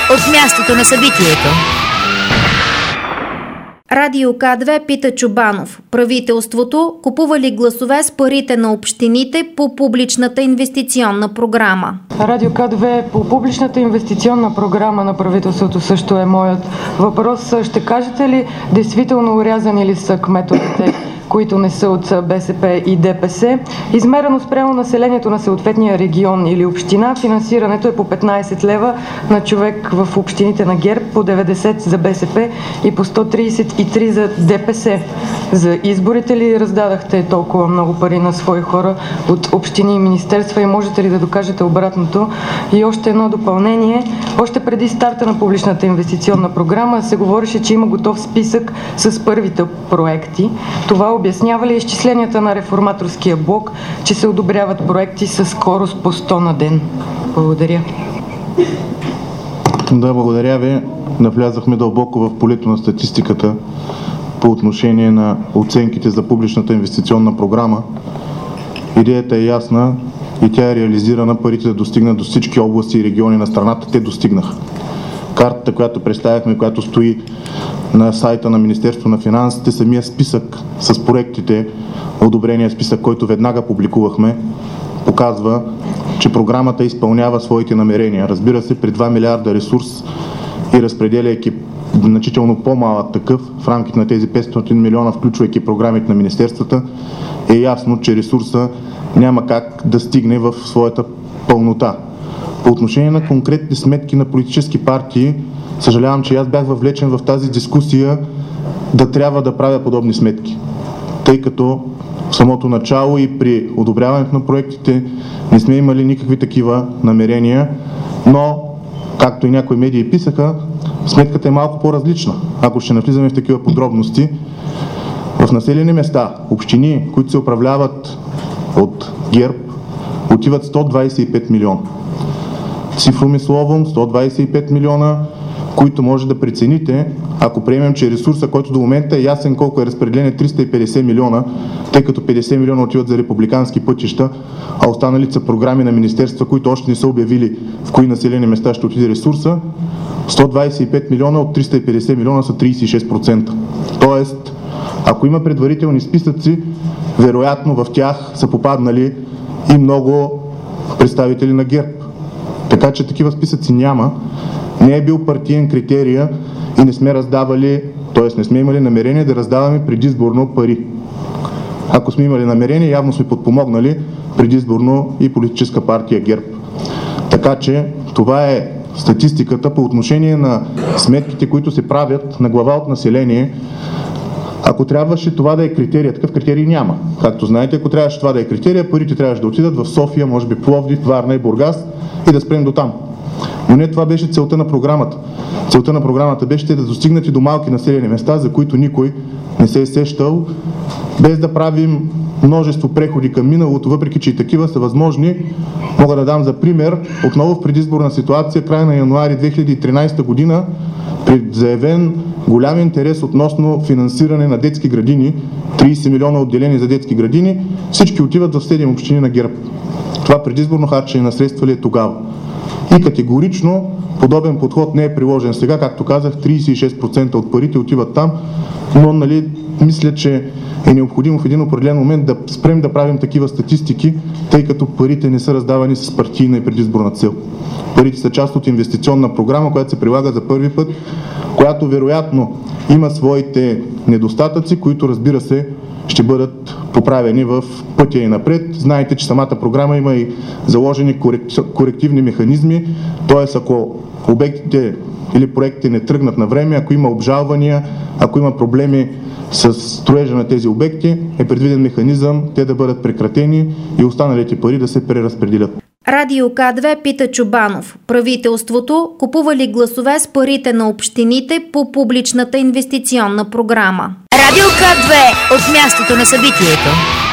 от мястото на събитието. Радио К2 пита Чобанов. Правителството купува ли гласове с парите на общините по публичната инвестиционна програма? Радио К2 по публичната инвестиционна програма на правителството също е моят въпрос. Ще кажете ли, действително урязани ли са кметовете, които не са от БСП и ДПС? Измерено спрямо населението на съответния регион или община, финансирането е по 15 лева на човек в общините на ГЕРБ, по 90 за БСП и по 133 за ДПС. За изборите ли раздадахте толкова много пари на свои хора от общини и министерства и можете ли да докажете обратното? И още едно допълнение. Още преди старта на публичната инвестиционна програма се говореше, че има готов списък с първите проекти. Това обяснява ли изчисленията на реформаторския блок, че се одобряват проекти с скорост по 100 на ден? Благодаря. Да, благодаря ви. Навлязахме дълбоко в полето на статистиката по отношение на оценките за публичната инвестиционна програма. Идеята е ясна и тя е реализирана. Парите да достигнат до всички области и региони на страната. Те достигнаха. Картата, която представяхме, която стои на сайта на Министерството на финансите, самия списък с проектите, одобрения списък, който веднага публикувахме, показва, че програмата изпълнява своите намерения. Разбира се, при 2 милиарда ресурс и разпределяйки значително по-малък такъв в рамките на тези 500 милиона, включвайки програмите на министерствата, е ясно, че ресурса няма как да стигне в своята пълнота. По отношение на конкретни сметки на политически партии, съжалявам, че аз бях въвлечен в тази дискусия да трябва да правя подобни сметки, тъй като в самото начало и при одобряването на проектите не сме имали никакви такива намерения, но, както и някои медии писаха, сметката е малко по-различна. Ако ще навлизаме в такива подробности, в населени места, общини, които се управляват от ГЕРБ, отиват 125 милиона. Цифроми словом, 125 милиона, които може да прецените, ако приемем, че ресурса, който до момента е ясен колко е разпределен, 350 милиона, тъй като 50 милиона отиват за републикански пътища, а останалите са програми на министерства, които още не са обявили в кои населени места ще отиде ресурса, 125 милиона от 350 милиона са 36%. Тоест, ако има предварителни списъци, вероятно в тях са попаднали и много представители на ГЕРБ. Така че такива списъци няма. Не е бил партиен критерия и не сме раздавали, т.е. не сме имали намерение да раздаваме предизборно пари. Ако сме имали намерение, явно сме подпомогнали предизборно и политическа партия ГЕРБ. Така че това е статистиката по отношение на сметките, които се правят на глава от население. Ако трябваше това да е критерия, такъв критерий няма. Както знаете, ако трябваше това да е критерия, парите трябваше да отидат в София, може би Пловдив, Варна и Бургас и да спрем до там. Но не това беше целта на програмата. Целта на програмата беше да достигнат и до малки населени места, за които никой не се е сещал, без да правим множество преходи към миналото, въпреки че и такива са възможни. Мога да дам за пример, отново в предизборна ситуация, края на януари 2013 година, при заявен голям интерес относно финансиране на детски градини, 30 милиона отделени за детски градини, всички отиват в 7 общини на ГЕРБ. Това предизборно харчене на средства ли е тогава? И категорично подобен подход не е приложен сега, както казах, 36% от парите отиват там, но мисля, че е необходимо в един определен момент да спрем да правим такива статистики, тъй като парите не са раздавани с партийна и предизборна цел. Парите са част от инвестиционна програма, която се прилага за първи път, която вероятно има своите недостатъци, които, разбира се, ще бъдат поправени в пътя и напред. Знаете, че самата програма има и заложени корективни механизми, т.е. ако обектите или проектите не тръгнат на време, ако има обжалвания, ако има проблеми с строежа на тези обекти, е предвиден механизъм те да бъдат прекратени и останалите пари да се преразпределят. Радио К2 пита Чобанов. Правителството купува ли гласове с парите на общините по публичната инвестиционна програма? Радио К2 от мястото на събитието.